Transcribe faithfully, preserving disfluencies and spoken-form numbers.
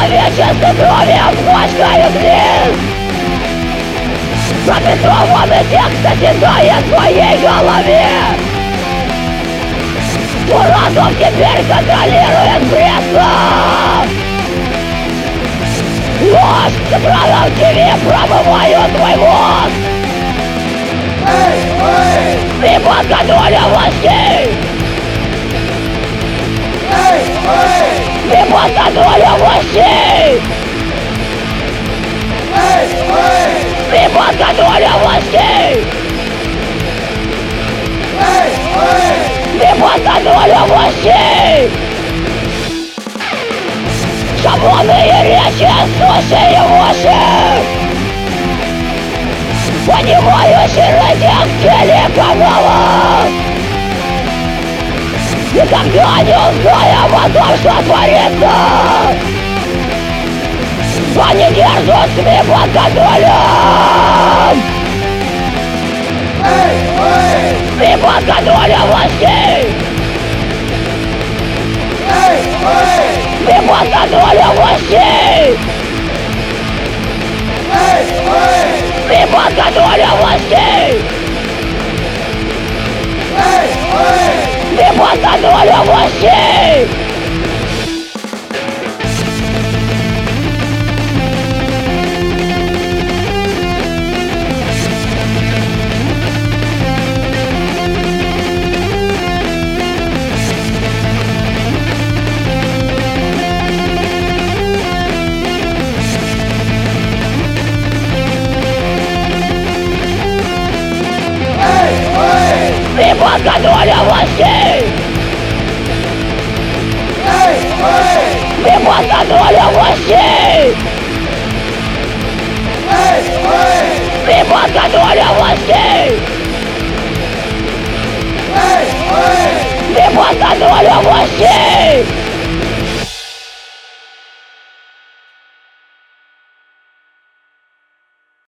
человеческой крови пачкают лист. Запетрованный текст оседает в твоей голове. Твой разум теперь контролирует пресса. Ложь с экраном ТВ промывают твой мозг. Ты под контролем властей. Ты под контролем властей. Ты под контролем властей. Ты под контролем властей. Шаблонные речи, слушай уши. Понимающий рейтинг телеканалов. Никогда не узнаем о том, что творится. Они держат СМИ под контролем. СМИ под контролем властей. СМИ под контролем властей. СМИ под контролем властей. СМИ под контролем властей. Ты под контролем властей! Ты под контролем властей! Ты под контролем властей! Ты под контролем властей!